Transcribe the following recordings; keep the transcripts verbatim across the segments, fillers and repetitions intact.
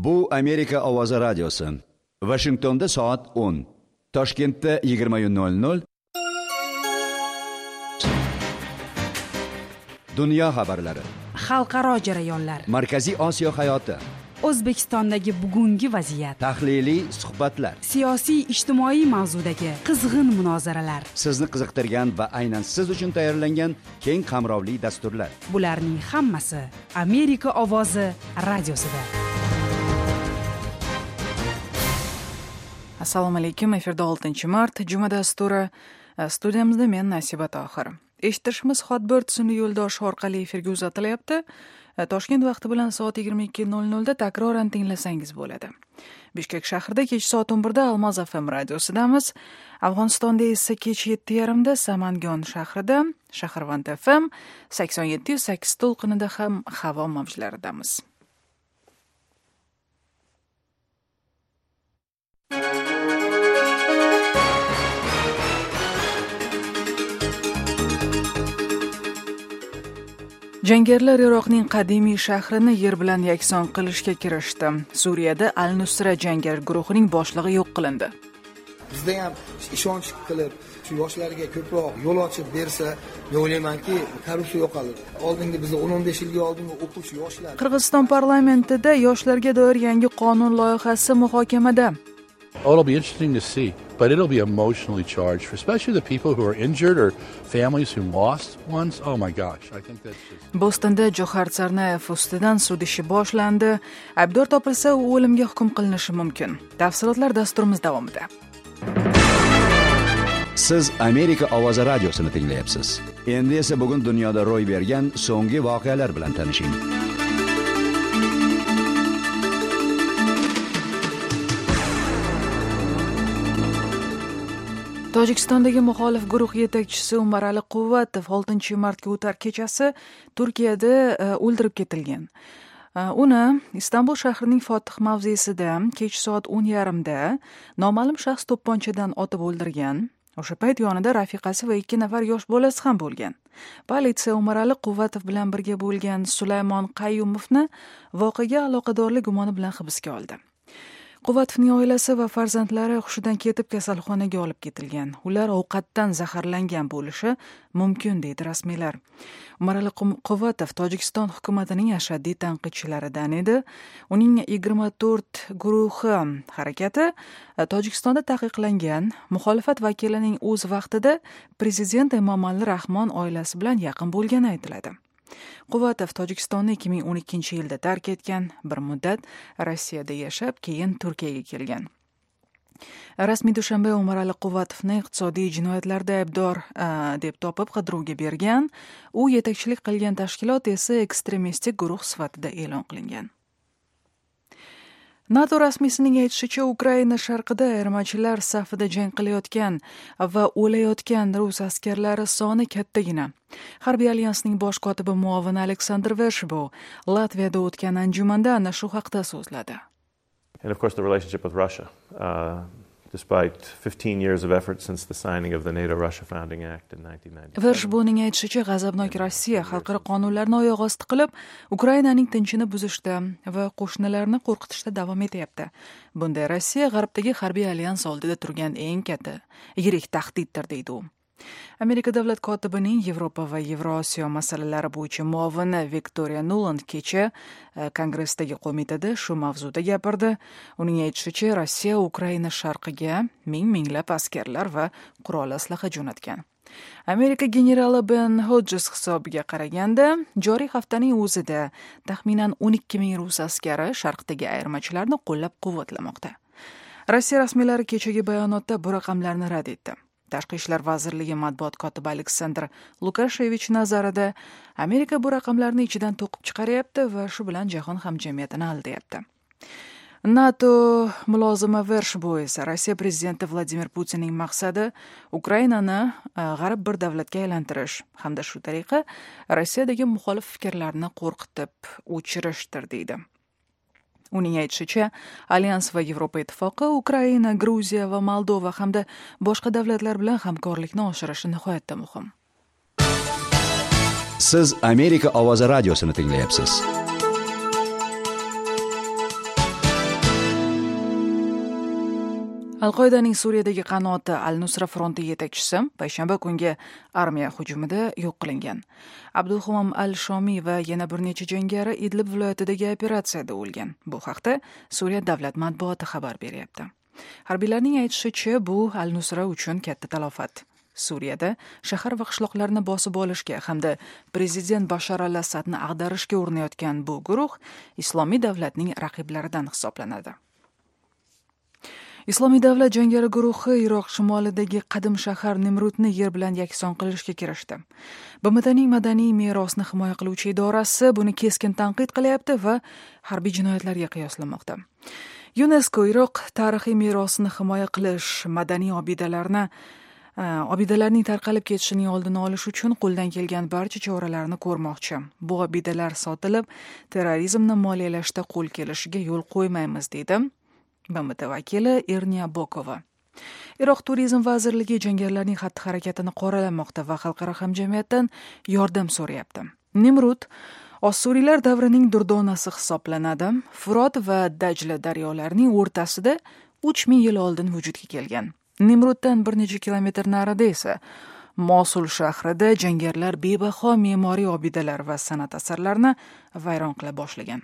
Bu Amerika ovozi radiosi. Washingtonda soat o'n, Toshkentda yigirma nol nol. Dunyo xabarlari, xalqaro jarayonlar, Markaziy Osiyo hayoti, O'zbekistondagi bugungi vaziyat, tahliliy suhbatlar, siyosiy ijtimoiy mavzudagi qizg'in munozaralar, sizni qiziqtirgan va aynan siz uchun tayyorlangan keng qamrovli dasturlar. Bularning hammasi Amerika ovozi radiosida. Assalomu alaykum. Efirda oltinchi mart juma dasturi. Studiyamizda men Nasiba Tohir. Eshitishimiz Hotbird sun'iy yo'ldoshi orqali efirga uzatilyapti. Toshkent vaqti bilan soat yigirma ikki nol nol da takroran tinglasangiz bo'ladi. Bishkek shahrida kech soat o'n birda Almaz F M radiosidamiz. Afg'onistonda esa kech yetti yarim da Samangon shahrida Shaharvand F M sakson yetti sakkiz to'lqinida ham havo mavjlaridamiz. Jangarilar Iroqning qadimiy shahrini yer bilan yakson qilishga kirishdi. Suriyada Al-Nusra jangari guruhining boshlig'i yo'q qilindi. Bizda ham ishonch qilib, shu yoshlarga ko'proq yo'l ochib bersa, men o'ylaymanki, korrupsiya yo'qoladi. Oldingi bizda o'n o'n besh yilga oldingi o'quvchi yoshlar. Qirg'iziston parlamentida yoshlarga doir yangi qonun loyihasi muhokamada. Oh, it'll be interesting to see, but it'll be emotionally charged, for especially the people who are injured or families who lost ones. Oh my gosh, I think that's just... Bostonda Johar Tsarnayev ustidan sud ishi boshlandi. Aybdor topilsa, u o'limga hukm qilinishi mumkin. Tafsilotlar dasturimiz davomida. Siz Amerika ovozi radiosini tinglayapsiz. Endi esa bugun dunyoda ro'y bergan so'nggi voqealar bilan tanishing. Tojikistondagi muxolif guruh yetakchisi Umar Ali Quvvatov oltinchi martga o'tar kechasi Turkiyada o'ldirib ketilgan. Uni Istanbul shahrining Fotih mavzesida kech soat o'n yarim da noma'lum shaxs to'pponchadan otib o'ldirgan. O'sha payt yonida rafiqasi va ikki nafar yosh bolasi ham bo'lgan. Politsiya Umar Ali Quvvatov bilan birga bo'lgan Sulaymon Qayyumovni voqeaga aloqadorlik gumoni bilan hibsga oldi. Quvvatovning oilasi va farzandlari hushidan ketib kasalxonaga olib ketilgan. Ular ovqatdan zaharlangan bo'lishi mumkin, deydi rasmiylar. Umar Ali Quvvatov Tojikiston hukumatining ashaddiy tanqidchilaridan edi. Uning yigirma to'rt guruhi harakati Tojikistonda taqiqlangan. Muxolifat vakilining o'z vaqtida prezident Emomali Rahmon oilasi bilan yaqin bo'lgani aytiladi. Quvvatov Tojikistonni ikki ming o'n ikkinchi yilda tark etgan, bir muddat Rossiyada yashab, keyin Turkiyaga kelgan. Rasmiy Dushanbe Umar Ali Quvvatovni iqtisodiy jinoyatlarda aybdor deb topib qidiruvga bergan. U yetakchilik qilgan tashkilot esa ekstremistik guruh sifatida e'lon qilingan. NATO rasmiysining aytishicha, Ukraina sharqida ayirmachilar safida jang qilayotgan va o'layotgan rus askarlari soni kattagina. Harbiy alyansning bosh kotibi muavini Aleksandr Vershbo Latviyada o'tgan anjumanda ana shu haqda so'zladi. And of course the relationship with Russia, uh, despite fifteen years of effort since the signing of the NATO-Russia Founding Act in nineteen ninety-seven. Vershboning aytishicha, g'azabnok Rossiya xalqaro qonunlarni oyoq osti qilib, Ukrainaning tinchini buzishda va qo'shnilarni qo'rqitishda davom etyapti. Bunda Rossiya g'arbdagi harbiy alyans oldida turgan eng katta yirik tahdiddir, deydi u. Amerika davlat kotibining Yevropa va Yevrosiyo masalalari bo'yicha muavini Victoria Nuland kecha Kongressdagi qo'mitada shu mavzuda gapirdi. Uning aytishicha, Rossiya Ukraina sharqiga ming-minglab askarlar va qurol aslaha jo'natgan. Amerika generali Ben Hodges hisobiga qaraganda, joriy haftaning o'zida taxminan o'n ikki ming rus askari sharqdagi ayirmachilarni qo'llab-quvvatlamoqda. Rossiya rasmiylari kechagi bayonotda bu raqamlarni rad etdi. Tashqi ishlar vazirligi matbuot kotibi Aleksandr Lukashevich nazarida Amerika bu raqamlarni ichidan to'qib chiqaryapti va shu bilan jahon hamjamiyatini aldayapti. NATO mulozimi Vershbo esa Rossiya prezidenti Vladimir Putinning maqsadi Ukrainani g'arb bir davlatga aylantirish hamda shu tariqa Rossiyadagi muxolif fikrlarni qo'rqitib o'chirishdir, deydi. Uning aytishicha, Alyans va Yevropa ittifoqi Ukraina, Gruziya va Moldova hamda boshqa davlatlar bilan hamkorlikni oshirishi nihoyatda muhim. Siz Amerika ovozi radiosini tinglayapsiz. Al-Qoidaning Suriyadagi qanoti Al-Nusra fronti yetakchisi payshanba kungi armiya hujumida yo'q qilingan. Abdulhamom al-Shomiy va yana bir necha jangari Idlib viloyatidagi operatsiyada o'lgan. Bu haqda Suriya davlat matbuoti xabar beryapti. Harbiylarning aytishicha, bu Al-Nusra uchun katta talofat. Suriyada shahar va qishloqlarni bosib olishga hamda prezident Bashar al-Asadni ag'darishga urinayotgan bu guruh Islomiy davlatning raqiblaridan hisoblanadi. Islomiy davlat jangari guruhi Iroq shimolidagi qadim shahar Nimrudni yer bilan yakson qilishga kirishdi. B M Tning madaniy merosni himoya qiluvchi idorasi buni keskin tanqid qilyapti va harbiy jinoyatlarga qiyoslamoqda. UNESCO Iroq tarixiy merosini himoya qilish, madaniy obidalarni obidalarning tarqalib ketishining oldini olish uchun qo'ldan kelgan barcha choralarni ko'rmoqchi. Bu obidalar sotilib, terrorizmni moliyalashda qo'l kelishiga yo'l qo'ymaymiz, dedi B M T vakili Ernia Bokova. Iroq turizm vazirligi jangarilarning xatti-harakatini qoralamoqda va xalqaro hamjamiyatdan yordam so'rayapti. Nimrud Ossuriylar davrining durdonasi hisoblanadi. Furot va Dajla daryolarining o'rtasida uch ming yil oldin vujudga kelgan. Nimruddan bir necha kilometr narida esa Mosul shahrida jangarilar bebaho me'moriy obidalar va san'at asarlarini vayron qila boshlagan.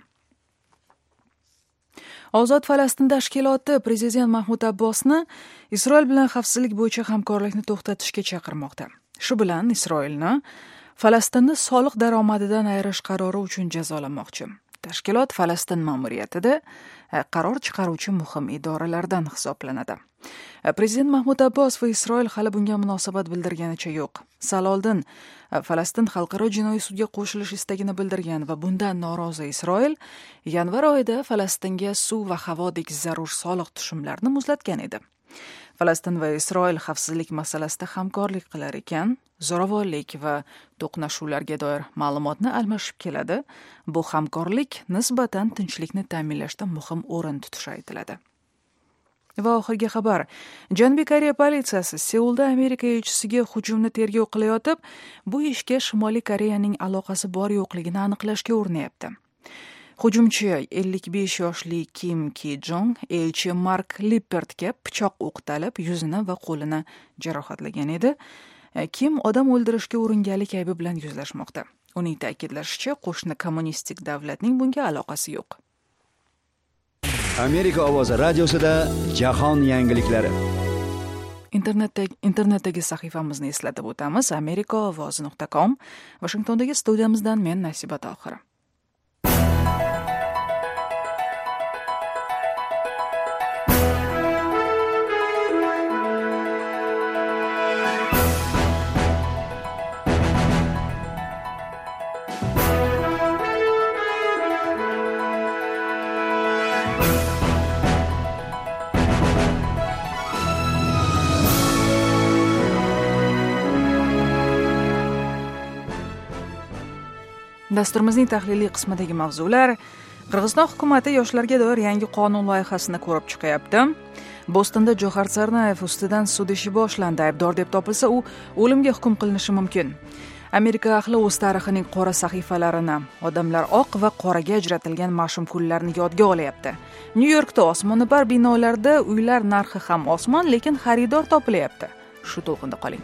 Ozod Falastin tashkiloti prezident Mahmud Abbosni Isroil bilan xavfsizlik bo'yicha hamkorlikni to'xtatishga chaqirmoqda. Shu bilan Isroilni Falastinni soliq daromadidan ayirish qarori uchun jazolamoqchi. Tashkilot Falastin ma'muriyatida qaror chiqaruvchi muhim idoralardan hisoblanadi. Prezident Mahmud Abbos va Isroil hali bunga munosabat bildirganicha yo'q. Sal oldin Falastin xalqaro jinoiy sudga qo'shilish istagini bildirgan va bundan norozi Isroil yanvar oyida Falastinga suv va havodek zarur soliq tushumlarini muzlatgan edi. Falastin va Isroil xavfsizlik masalasida hamkorlik qilar ekan, zo'ravonlik va to'qnashuvlarga doir ma'lumotni almashib keladi. Bu hamkorlik nisbatan tinchlikni ta'minlashda muhim o'rin tutishi aytiladi. Va oxirgi xabar. Janubiy Koreya politsiyasi Seulda Amerika elchisiga hujumni tergov qilayotib, bu ishga Shimoliy Koreyaning aloqasi bor yo'qligini aniqlashga urinayapti. Hujumchi ellik besh yoshli Kim Ki-jong elchi Mark Lippertga pichoq o'qtalib, yuzini va qo'lini jarohatlagan edi. Kim odam o'ldirishga uringanlik aybi bilan yuzlashmoqda. Uning ta'kidlashicha, qo'shni kommunistik davlatning bunga aloqasi yo'q. Amerika ovozi radiosida jahon yangiliklari. Internetdagi internetdagi sahifamizni eslatib o'tamiz. amerika ovozi nuqta com. Washingtondagi studiyamizdan men Nasiba Tohir. Dasturimizning tahliliy qismidagi mavzular: Qirg'iziston hukumati yoshlarga doir yangi qonun loyihasini ko'rib chiqyapti. Bostonda Johar Tsarnayev ustidan sud ishi boshlandi. Aybdor deb topilsa, u o'limga hukm qilinishi mumkin. Amerika ahli o'z tarixining qora sahifalarini, odamlar oq va qoraga ajratilgan mash'um kunlarni yodga olyapti. Nyu-Yorkda osmono'par binolarda uylar narxi ham osmon, lekin xaridor topilyapti. Shu to'lqinda qoling.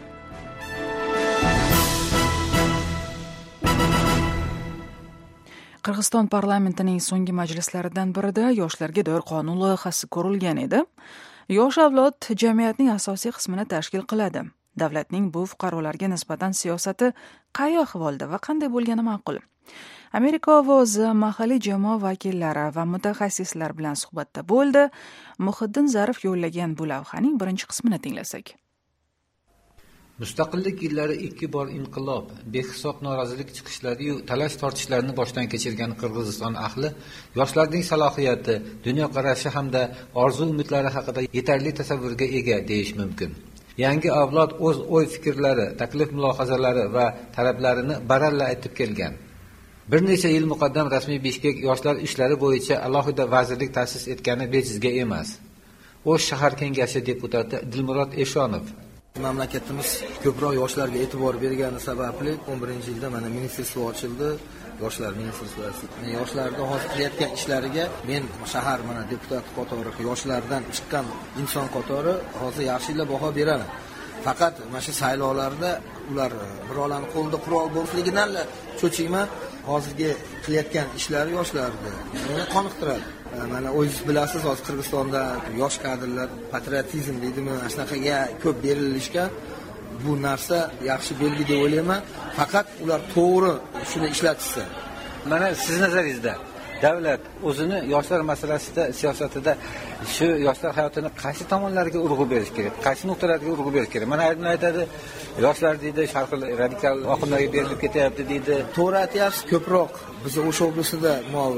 Qirg'iziston parlamentining so'nggi majlislaridan birida yoshlarga doir qonun loyihasi ko'rilgan edi. Yosh avlod jamiyatning asosiy qismini tashkil qiladi. Davlatning bu fuqarolarga nisbatan siyosati qay ahvolda va qanday bo'lgani ma'qul? Amerika ovozi mahalliy jamoa vakillari va mutaxassislar bilan suhbatda bo'ldi. Muhiddin Zarif yo'llagan bu lavhaning birinchi qismini tinglasak. Mustaqillik yillari ikki bor inqilob, behisob norozilik chiqishlari va talash tortishlarni boshdan kechirgan Qirg'iziston ahli yoshlarning salohiyati, dunyoqarashi hamda orzu-umidlari haqida yetarli tasavvurga ega deyish mumkin. Yangi avlod o'z o'y-fikrlari, taklif-mulohazalari va talablarini baralla aytib kelgan. Bir necha yil muqaddam rasmiy Bishkek yoshlar ishlari bo'yicha alohida vazirlik ta'sis etgani bejizga emas. O'sh shahar kengashi deputati Dilmurod Eshonov Mamlakatimiz ko'proq yoshlarga e'tibor bergani sababli o'n birinchi yilda mana ministerstvo ochildi. yoshlarning silsilasi. Yoshlarda hozir qilayotgan ishlariga men shahar mana deputat qatori, yoshlardan chiqqan inson qatori hozir yaxshilab baho beraman. Faqat mana shu saylovlarda ular birovlarning qo'lida qurol bo'lishligidan cho'chiyman. Hozirgi qilayotgan ishlari yoshlarni meni qoniqtiradi. Mana o'zingiz bilasiz, hozir Qirg'izistonda yosh kadrlar patriotizm deydimi, mana shunaqaga ko'p berilishgan. Bu narsa yaxshi belgi deb o'ylayman. Faqat ular to'g'ri shuni ishlatishsa. Mana siz nazaringizda davlat o'zini yoshlar masalasida, siyosatida shu yoshlar hayotini qaysi tomonlarga urg'u berish kerak, qaysi nuqtalarga urg'u berish kerak? Mana aytib aytadi, yoshlar deydi, sharqi radikal oqimlarga berilib ketyapti deydi. To'g'ri aytyapsiz, ko'proq biz o'sha oblasida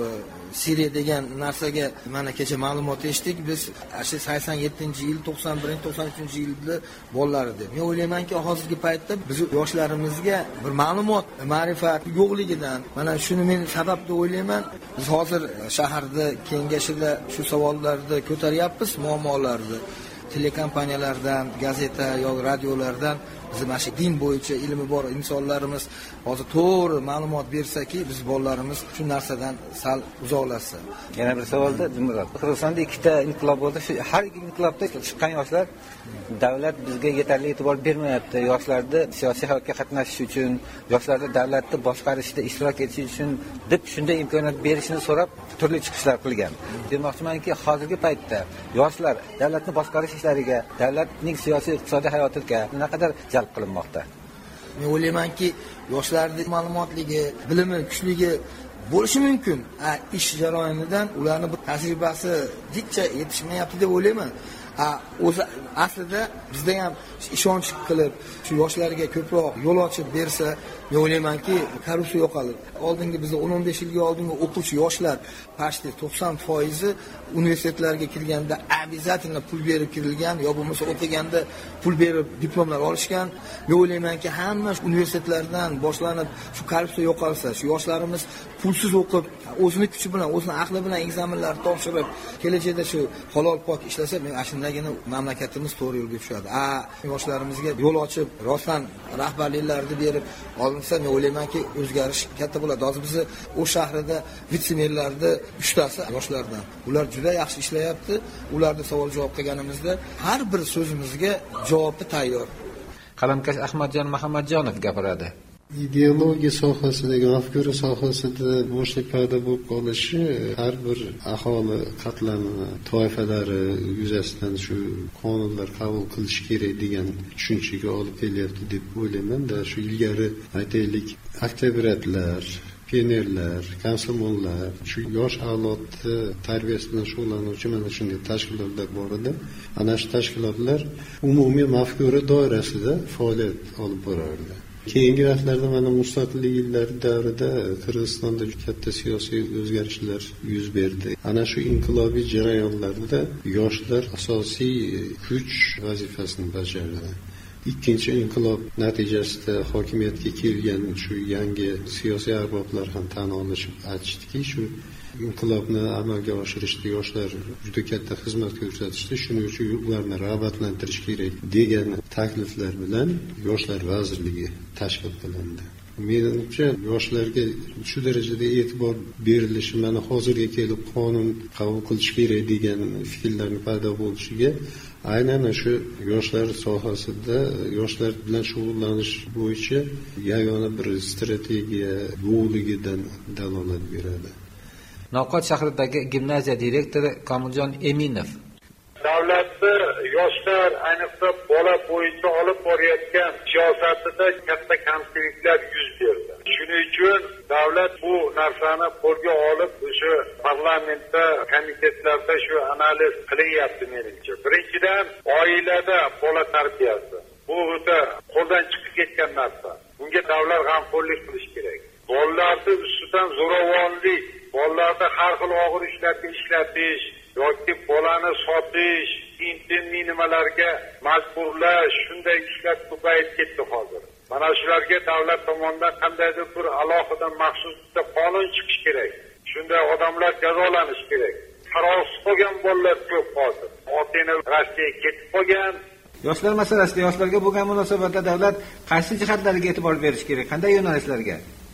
Siriya degan narsaga mana kecha ma'lumot eshitdik. Biz sakson yettinchi yil, to'qson birinchi to'qson uchinchi yilda bolalar edi. Men o'ylaymanki, hozirgi paytda biz yoshlarimizga bir ma'lumot, ma'rifat yo'qligidan, mana shuni men sabab deb o'ylayman. Biz hozir shaharda kengashida shu savollarni ko'taryapmiz, muammolarni. Telekompaniyalardan, gazeta yoki radiolardan biz mana shu din bo'yicha ilmi bor insonlarimiz hozir to'g'ri ma'lumot bersaki, biz bolalarimiz shu narsadan sal uzoqlashsa. Yana bir savolda, Jumurod. Qirg'izistonda ikkita inqilob bo'ldi. Shu har ikki inqilobda chiqqan yoshlar davlat bizga yetarli e'tibor bermayapti. Yoshlarni siyosiy hayotga qatnashish uchun, yoshlarni davlatni boshqarishda ishtirok etish uchun deb shunday imkoniyat berishini so'rab turli chiqishlar qilgan. Demoqchimanki, hozirgi paytda yoshlar davlatni boshqarish ishlariga, davlatning siyosiy iqtisodiy hayotiga naqadar jalb qilinmoqda. Men o'ylaymanki, yoshlarning ma'lumotligi, bilimi kuchligi bo'lishi mumkin. A ish jarayonidan ularning bu tajribasi jicha yetishmayapti deb o'ylayman. A o'zi aslida bizda ham ishonch qilib, shu yoshlarga ko'proq yo'l ochib bersa, men o'ylaymanki, korrupsiya yo'qoladi. Oldingi bizda o'n o'n besh yilga oldingi o'quvchi yoshlar pashti to'qson foiz universitetlarga kirganda обязательно pul berib kirilgan, yo bo'lmasa o'qiganda pul berib diplomlar olishgan. Men o'ylaymanki, hamma universitetlardan boshlanib shu korrupsiya yo'qolsa, shu yoshlarimiz pulsiz o'qib, o'zini kuchi bilan, o'zini aqli bilan ekzamenlar topshirib, kelajakda shu halol pok ishlasa, men shundagina mamlakatimiz to'g'ri yo'lga tushadi. A yoshlarimizga yo'l ochib, rostdan rahbarliklarni berib olinsa, men o'ylaymanki, o'zgarish katta bo'ladi. Hozir biz o shahrida vitse-merlarni uchtasi yoshlardan. Ular juda yaxshi ishlayapti. Ularga savol javob qilganimizda har bir so'zimizga javobi tayyor. Qalamkash Ahmadjon Muhammadjonov gapiradi. Ideologiya sohasidagi, mafkura sohasida bo'shlik paydo bo'lib qolishi har bir aholi qatlami toifalari yuzasidan shu qonunlar qabul qilish kerak degan tushunchaga olib kelyapti deb o'ylayman-da. Shu ilgari aytaylik, oktyabriyatlar, pionerlar, komsomollar, shu yosh avlodni tarbiyasi bilan shug'ullanuvchi mana shunday tashkilotlar bor edi. Ana shu tashkilotlar umumiy mafkura doirasida faoliyat olib borardi. Keyingi vaqtlarda mana mustaqillik yillari davrida Qirg'izistonda katta siyosiy o'zgarishlar yuz berdi. Ana shu inqilobiy jarayonlarda yoshlar asosiy kuch vazifasini bajardi. Ikkinchi inqilob natijasida hokimiyatga kelgan shu yangi siyosiy arboblar ham tan olishib aytishdiki, shu inqilobni amalga oshirishda yoshlar juda katta xizmat ko'rsatishdi, shuning uchun ularni rag'batlantirish kerak degan takliflar bilan yoshlar vazirligi tashkil qilindi. Menimcha yoshlarga shu darajada e'tibor berilishi, mana hozirga kelib qonun qabul qilish kerak degan fikrlarning paydo bo'lishiga aynan shu yoshlar sohasida yoshlar bilan shug'ullanish bo'yicha yagona bir strategiya yo'qligidan dalolat beradi. Navqat shahridagi gimnaziya direktori Komiljon Eminov. Davlatni yoshlar, ayniqsa bola bo'yicha olib borayotgan siyosatida katta kamchiliklar yuz berdi. Shuning uchun davlat bu narsani qo'lga olib, o'sha parlamentda, komitetlarda shu analiz qilyapti menimcha. Birinchidan, oilada bola tarbiyasi. Bu o'ta qo'ldan chiqib ketgan narsa. Bunga davlat g'amxo'rlik qilish kerak. Bolalarni ustidan zo'ravonlik, bolalarni har xil og'ir ishlarga ishlatish yoki bolani sotish, intim nimalarga majburlash, shunday ishlar ko'payib ketdi hozir. Mana shularga davlat tomonidan qandaydir bir alohida maxsus qonun chiqish kerak. Shunday odamlar jazolanish kerak. Qarovsiz qolgan bolalar ko'p hozir. Ota-ona Rossiyaga ketib qolgan. Yoshlar masalasida yoshlarga bo'lgan munosabatda davlat qaysi jihatlariga e'tibor berish kerak? Qanday yo'nalishlarga?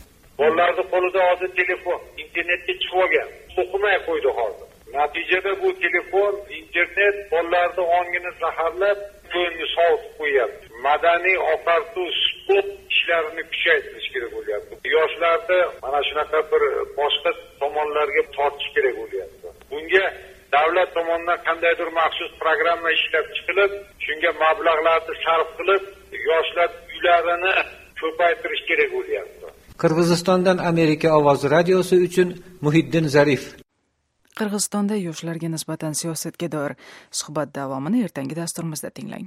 Bolalarning qo'lida hozir telefon, internetga chiqib olgan. O'qimay qo'ydi hozir. Natijada bu telefon, internet bolalarning ongini zaharlab, ko'ngli sovutib qo'yapti. Madaniy oqartuv sport ishlarini kuchaytirish kerak bo'lyapti. Yoshlarni mana shunaqa bir boshqa tomonlarga tortish kerak bo'lyapti. Bunga davlat tomonidan qandaydir maxsus programma ishlab chiqilib, shunga mablag'larni sarf qilib, yoshlar uylarini ko'paytirish kerak bo'lyapti. Qirg'izistondan Amerika ovozi radiosi uchun Muhiddin Zarif. Qirg'izistonda yoshlarga nisbatan siyosatga doir suhbat davomini ertangi dasturimizda tinglang.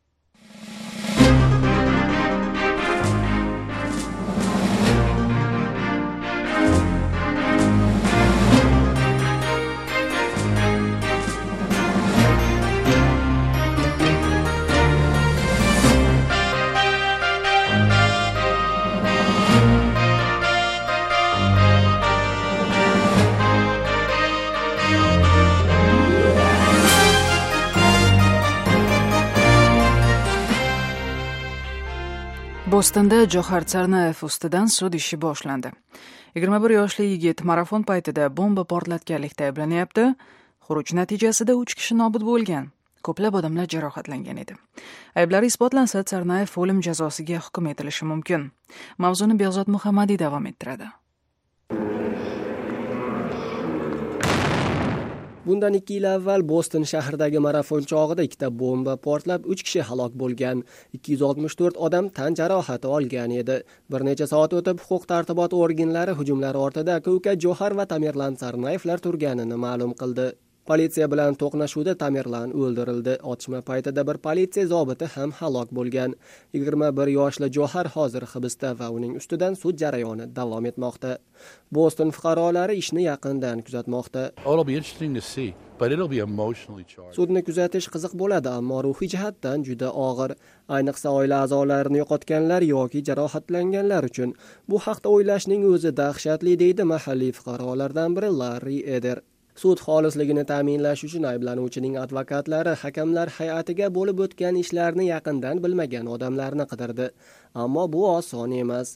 Bostonda Johar Tsarnaev ustidan sud ishi boshlandi. yigirma bir yoshli yigit marafon paytida bomba portlatganlikda ayblanyapti. Xuruj natijasida uch kishi nobud bo'lgan. Ko'plab odamlar jarohatlangan edi. Ayblari isbotlansa, Tsarnaev o'lim jazosiga hukm etilishi mumkin. Mavzuni Behzod Muhammadiy davom ettiradi. Bundan ikki yil avval Boston shahridagi marafon chog'ida ikkita bomba portlab, uch kishi halok bo'lgan. ikki yuz oltmish to'rt odam tan jarohati olgan edi. Bir necha soat o'tib, huquq-tartibot organlari hujumlar ortida aka-uka Johar va Tamerlan Tsarnaevlar turganini ma'lum qildi. Politsiya bilan to'qnashuvda Tamerlan o'ldirildi. Otishma paytida bir politsiya zobiti ham halok bo'lgan. yigirma bir yoshli Johar hozir hibsda va uning ustidan sud jarayoni davom etmoqda. Boston fuqarolari ishni yaqindan kuzatmoqda. Sudni kuzatish qiziq bo'ladi, ammo ruhiy jihatdan juda og'ir. Ayniqsa oila a'zolarini yo'qotganlar yoki jarohatlanganlar uchun. Bu haqda o'ylashning o'zi dahshatli, deydi mahalliy fuqarolardan biri Larry Eder. Sud xolisligini ta'minlash uchun ayblanuvchining advokatlari hakamlar hay'atiga bo'lib o'tgan ishlarni yaqindan bilmagan odamlarni qidirdi. Ammo bu oson emas.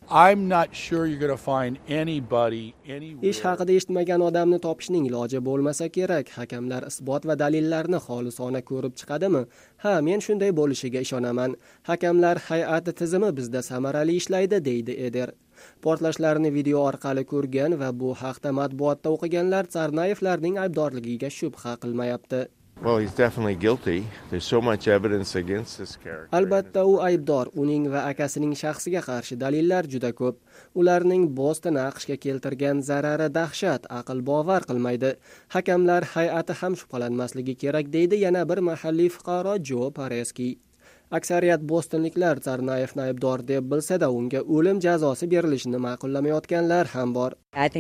Ish haqida eshitmagan odamni topishning iloji bo'lmasa kerak. Hakamlar isbot va dalillarni xolisona ko'rib chiqadimi? Ha, men shunday bo'lishiga ishonaman. Hakamlar hay'ati tizimi bizda samarali ishlaydi, deydi Eder. Portlashlarni video orqali ko'rgan va bu haqda matbuotda o'qiganlar Tsarnaevlarning aybdorligiga shubha qilmayapti. Well, he's definitely guilty. There's so much evidence against this character. Albatta u aybdor. Uning va akasining shaxsiga qarshi dalillar juda ko'p. Ularning Boston AQShga keltirgan zarari dahshat, aql bovar qilmaydi. Hakamlar hay'ati ham shubhalanmasligi kerak, deydi yana bir mahalliy fuqaro Jo Pareski. Aksariyat bostonliklar Tsarnaevni aybdor deb bilsa-da, unga o'lim jazosi berilishini ma'qullamayotganlar ham bor.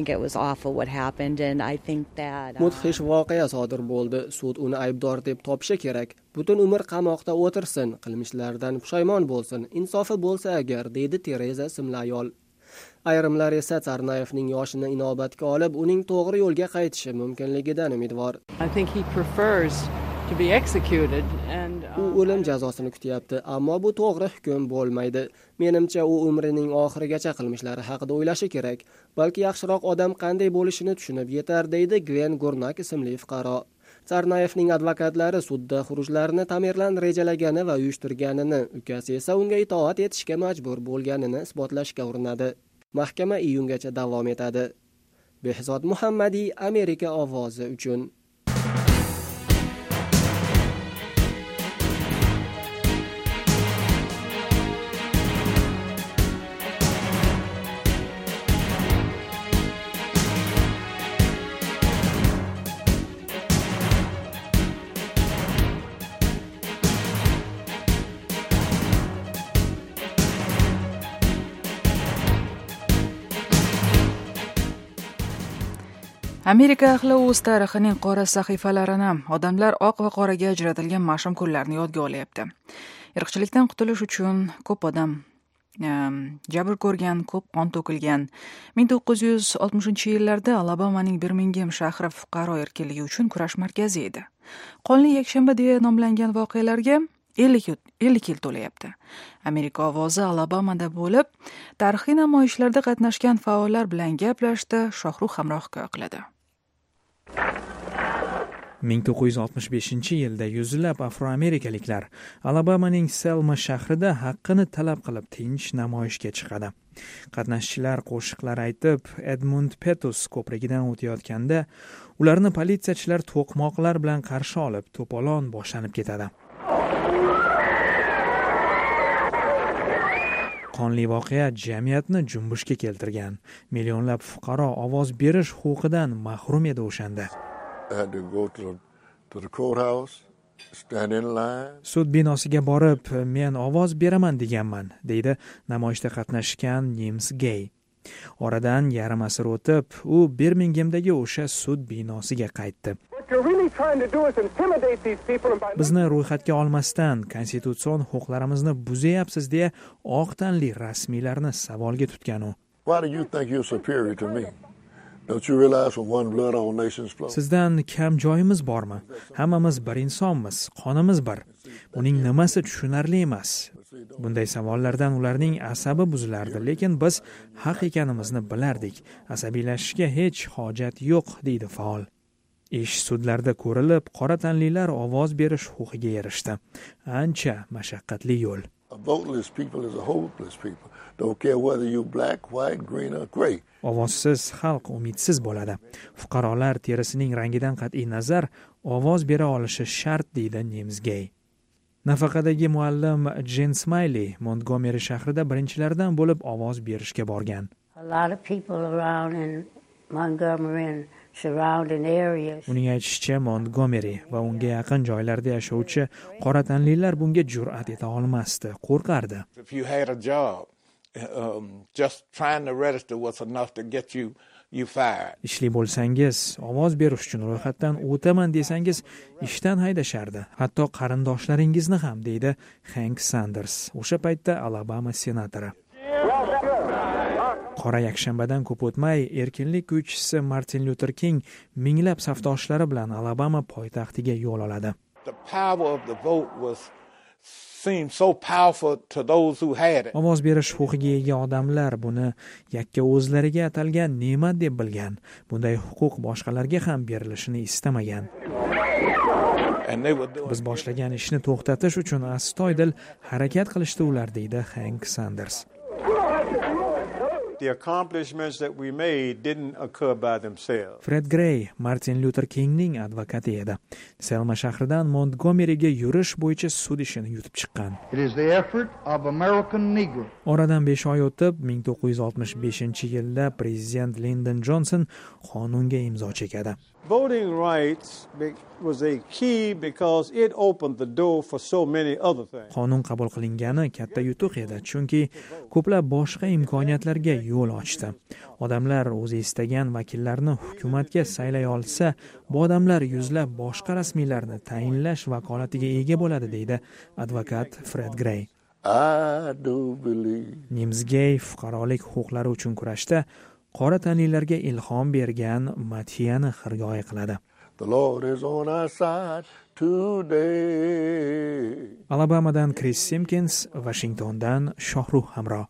Mudhish voqea sodir bo'ldi. Sud uni aybdor deb topishi kerak. Butun umr qamoqda o'tirsin, qilmishlaridan pushaymon bo'lsin, insofi bo'lsa agar, deydi Tereza ismli ayol. Ayrimlar esa Tsarnaevning yoshini inobatga olib, uning to'g'ri yo'lga qaytishi mumkinligidan umidvor. U o'lim jazosini kutyapti, ammo bu to'g'ri hukm bo'lmaydi. Menimcha u umrining oxirigacha qilmishlari haqida o'ylashi kerak. Balki yaxshiroq odam qanday bo'lishini tushunib yetar, deydi Gwen Gurnak ismli fuqaro. Tsarnaevning advokatlari sudda xurujlarni Tamerlan rejalagani va uyushtirganini, ukasi esa unga itoat etishga majbur bo'lganini isbotlashga urinadi. Mahkama iyungacha davom etadi. Behzod Muhammadiy, Amerika ovozi uchun. Amerika ahli o'z tarixining qora sahifalarini, odamlar oq va qoraga ajratilgan mash'um kunlarni yodga olyapti. Irqchilikdan qutulish uchun ko'p odam jabr ko'rgan, ko'p qon to'kilgan. ming to'qqiz yuz oltmishinchi yillarda Alabamaning Birmingham shahri fuqaro erkinligi uchun kurash markazi edi. Qonli yakshanba deya nomlangan voqealarga ellik yil to'layapti. Amerika ovozi Alabamada bo'lib, tarixiy namoyishlarda qatnashgan faollar bilan gaplashdi. Shohrux hamroh hikoya qiladi. ming to'qqiz yuz oltmish beshinchi yilda yuzlab afroamerikaliklar Alabamaning Selma shahrida haqqini talab qilib tinch namoyishga chiqadi. Qatnashchilar qo'shiqlar aytib, Edmund Pettus ko'prigidan o'tayotganda ularni politsiyachilar to'qmoqlar bilan qarshi olib, to'polon boshlanib ketadi. Qonli voqea jamiyatni junbushga keltirgan. Millionlab fuqaro ovoz berish huquqidan mahrum edi o'shanda. Sud binosiga borib, men ovoz beraman deganman, deydi namoyishda qatnashgan Nims Gay. Oradan yarim asr o'tib, u Birminghamdagi o'sha sud binosiga qaytdi. Bizni ro'yxatga olmasdan konstitutsion huquqlarimizni buzyapsiz deya oq tanli rasmiylarni savolga tutgan u. Sizdan kam joyimiz bormi? Hammamiz bir insonmiz, qonimiz bir. Uning nimasi tushunarli emas? Bunday savollardan ularning asabi buzilardi, lekin biz haq ekanimizni bilardik. Asabiylashishga hech hojat yo'q, deydi faol. Ish sudlarda ko'rilib, qora tanlilar ovoz berish huquqiga erishdi. Ancha mashaqqatli yo'l. Ovozsiz xalq umidsiz bo'ladi. Fuqarolar terisining rangidan qat'iy nazar ovoz bera olishi shart, deydi Nims Gay. Nafaqadagi muallim Jen Smiley Montgomery shahrida birinchilardan bo'lib ovoz berishga borgan. Uning aytishicha, Montgomery va unga yaqin joylarda yashovchi qora tanlilar bunga jur'at eta olmasdi, qo'rqardi. Ishli bo'lsangiz, ovoz berish uchun ro'yxatdan o'taman desangiz, ishdan haydashardi. Hatto qarindoshlaringizni ham, deydi Hank Sanders, o'sha paytda Alabama senatori. Qora yakshanbadan ko'p o'tmay, erkinlik kuychisi Martin Luther King minglab safdoshlari bilan Alabama poytaxtiga yo'l oladi. Ovoz berish huquqiga ega odamlar buni yakka o'zlariga atalgan ne'mat deb bilgan. Bunday huquq boshqalarga ham berilishini istamagan. Biz boshlagan ishni to'xtatish uchun astoydil harakat qilishdi ular, deydi Hank Sanders. The accomplishments that we made didn't occur by themselves. Fred Gray Martin Luther Kingning advokati edi. Selma shahridan Montgomeryga yurish bo'yicha sud ishini yutib chiqqan. It is the effort of American Negro. Oradan besh oy o'tib, ming to'qqiz yuz oltmish beshinchi yilda prezident Lyndon Johnson qonunga imzo chekadi. Voting rights was a key because it opened the door for so many other things. Qonun qabul qilingani katta yutuq edi, chunki ko'plab boshqa imkoniyatlarga yo'l ochdi. Odamlar o'zi istagan vakillarni hukumatga saylay olsa, bu odamlar yuzlab boshqa rasmiylarni tayinlash vakolatiga ega bo'ladi, deydi advokat Fred Gray. Nims Gay fuqarolik huquqlari uchun kurashda qora tanlilarga ilhom bergan madhiyani xirgoyi qiladi. Alabamadan Chris Simpkins, Washingtondan Shohrux hamroh.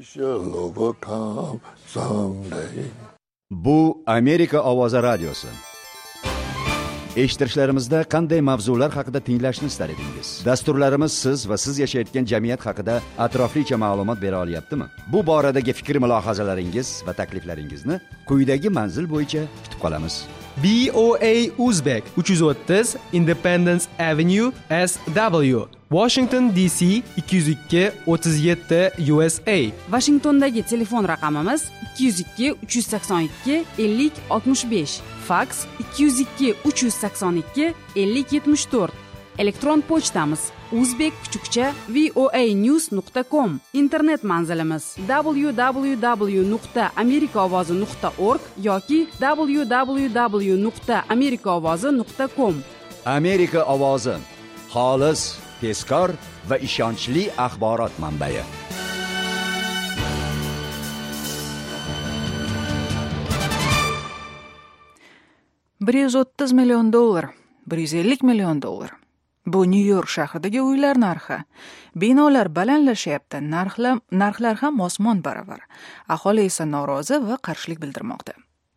Bu Amerika ovozi radiosi. Eshittirishlarimizda qanday mavzular haqida tinglashni istar edingiz? Dasturlarimiz siz va siz yashayotgan jamiyat haqida atroflicha ma'lumot bera olyaptimi? Bu boradagi fikr-mulohazalaringiz va takliflaringizni quyidagi manzil bo'yicha kutib qolamiz. B O A Uzbek uch yuz o'ttiz Independence Avenue S W Washington D C ikki yuz ikki o'ttiz yetti U S A. Washingtondagi telefon raqamimiz ikki yuz ikki uch yuz sakson ikki ellik oltmish besh. Fax ikki yuz ikki uch yuz sakson ikki ellik yetmish to'rt. Elektron pochtamiz uzbek kuchukcha voanews nuqta com. Internet manzilimiz w w w nuqta amerika ovozi nuqta org yoki w w w nuqta amerika ovozi nuqta com. Amerika ovozi, xolis, tezkor va ishonchli axborot manbai. bir yuz o'ttiz million dollar, bir yuz ellik million dollar. Bu Nyu-York shahridagi uylar narxi. Binolar balandlashyapti, narxlar narxlar ham osmon baravar. Aholi esa norozi va qarshilik bildirmoqda.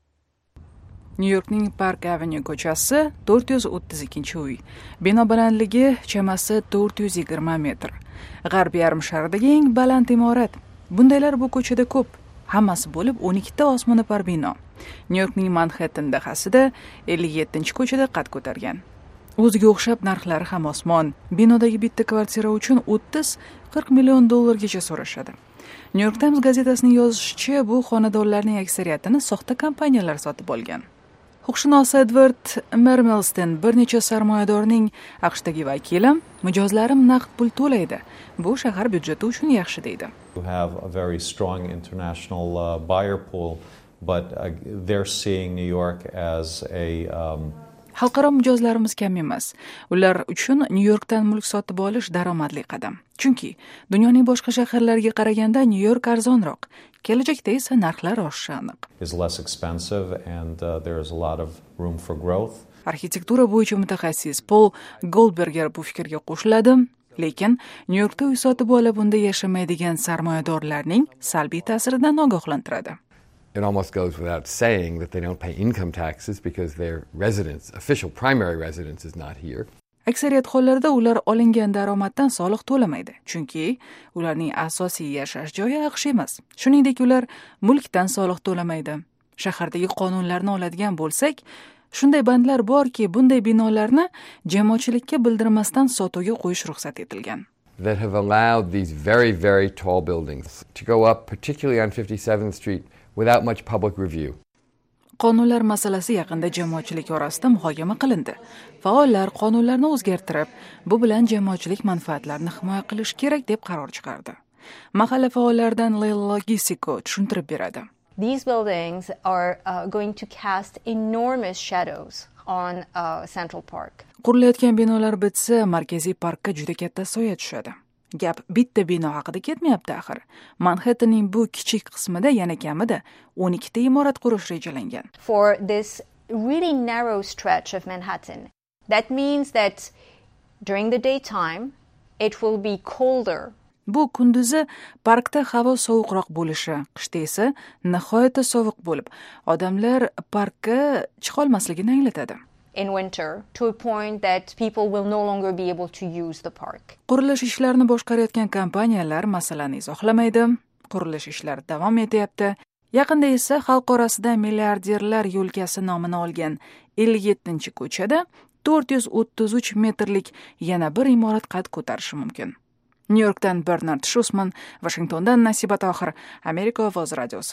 Nyu-Yorkning Park Avenue ko'chasi to'rt yuz o'ttiz ikkinchi uy. Bino balandligi chamasi to'rt yuz yigirma metr. G'arb yarim sharidagi eng baland imorat. Bundaylar bu ko'chada ko'p. Hammasi bo'lib o'n ikkita osmono'par bino. Nyu-Yorkning Manhattan dahasida ellik yettinchi ko'chada qad ko'targan. O'ziga o'xshab narxlari ham osmon. Binodagi bitta kvartira uchun o'ttiz qirq million dollargacha so'rashadi. New York Times gazetasining yozishicha, bu xonadonlarning aksariyatini soxta kompaniyalar sotib olgan. Huquqshunos Edward Mermelstein bir necha sarmoyadorning AQShdagi vakili, mijozlarim naqd pul to'laydi. Bu shahar byudjeti uchun yaxshi deydi. You have a very strong international uh, buyer pool, but uh, they're seeing New York as a um, Xalqaro mijozlarimiz kam emas. Ular uchun New Yorkdan mulk sotib olish daromadli qadam. Chunki dunyoning boshqa shaharlariga qaraganda New York arzonroq. Kelajakda esa narxlar oshishi aniq. Is less expensive and uh, there is a lot of room for growth. Arxitektura bo'yicha mutaxassis Paul Goldberger bu fikrga qo'shiladi. Lekin New Yorkda uy sotib olib unda yashamaydigan sarmoyadorlarning salbiy ta'siridan ogohlantiradi. It almost goes without saying that they don't pay income taxes because their residence, official primary residence is not here. Aksariyat hollarda ular olingan daromaddan soliq to'lamaydi, chunki ularning asosiy yashash joyi AQSh emas. Shuningdek, ular mulkdan soliq to'lamaydi. Shahardagi qonunlarni oladigan bo'lsak, shunday bandlar borki, bunday binolarni jamoatchilikka bildirmasdan sotuvga qo'yish ruxsat etilgan. That have allowed these very, very tall buildings to go up, particularly on fifty-seventh Street, without much public review. Qonunlar masalasi yaqinda jamoatchilik orasida muhokama qilindi. Faollar qonunlarni o'zgartirib, bu bilan jamoatchilik manfaatlarini himoya qilish kerak deb qaror chiqardi. Mahalla faollaridan Leila Gisiko tushuntirib beradi. These buildings are uh, going to cast enormous shadows on uh, Central Park. Qurilayotgan binolar bitsa, markaziy parkka juda katta soya tushadi. Gap bitta bino haqida ketmayapti axir. Manhattanning bu kichik qismida yana kamida o'n ikkita imorat qurish rejalangan. For this really narrow stretch of Manhattan, that means that during the daytime it will be colder. Bu kunduzi parkda havo sovuqroq bo'lishi, qishda esa nihoyatda sovuq bo'lib, odamlar parkka chiqa olmasligini anglatadi. In winter, to a point that people will no longer be able to use the park. Qurilish ishlarini boshqarayotgan kompaniyalar masalani izohlamaydi. Qurilish ishlari davom etyapti. Yaqinda esa xalq orasida milliarderlar yo'lkasi nomini olgan ellik yettinchi ko'chada to'rt yuz o'ttiz uch metrlik yana bir imorat qad ko'tarishi mumkin. New Yorkdan Bernard Schussman, Washingtondan Nasiba Tohir, Amerika ovozi radiosi.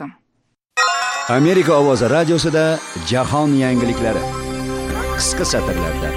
Amerika ovozi radiosida jahon yangiliklari. Qisqa satrlarda.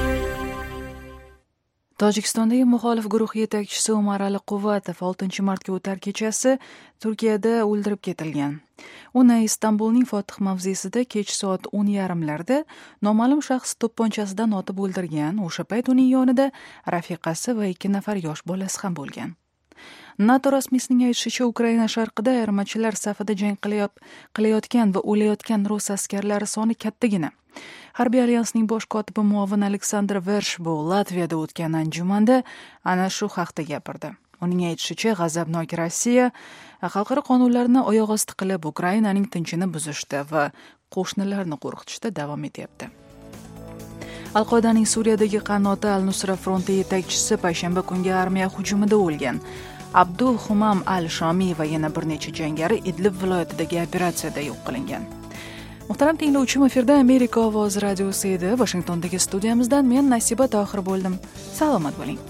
Tojikistondagi muxolif guruh yetakchisi Umar Ali Quvvatov oltinchi martga o'tar kechasi Turkiyada o'ldirib ketilgan. Uni Istanbulning Fotih mavzesida kech soat o'n yarimlarda noma'lum shaxs to'pponchasidan otib o'ldirgan. O'sha payt uning yonida rafiqasi va ikki nafar yosh bolasi ham bo'lgan. NATO rasmiysining aytishicha, Ukraina sharqida ayirmachilar safida jang qilayotgan va o'layotgan rus askarlari soni kattagina. Harbiy alyansning bosh kotibi muavin Aleksandr Vershbo Latviyada o'tgan anjumanda ana shu haqda gapirdi. Uning aytishicha, g'azabnok Rossiya xalqaro qonunlarni oyoq osti qilib, Ukrainaning tinchini buzishda va qo'shnilarni qo'rqitishda davom etyapti. Al-Qoidaning Suriyadagi qanoti Al-Nusra fronti yetakchisi payshanba kungi armiya hujumida o'lgan. Abdul Humam al-Shomiy va yana bir necha jangari Idlib viloyatidagi operatsiyada yo'q qilingan. Muhtaram tinglovchim, efirda Amerika ovozi radiosi edi. Washingtondagi studiyamizdan men Nasiba Tohir bo'ldim. Salomat bo'ling.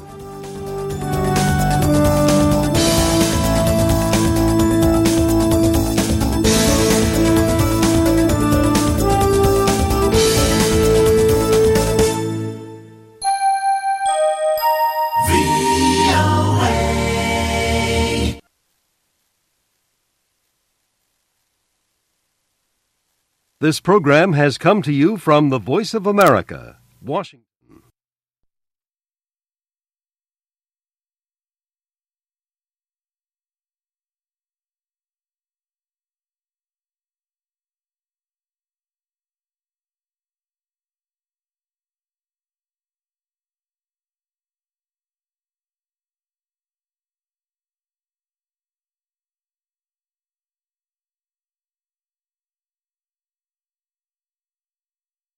This program has come to you from the Voice of America, Washington.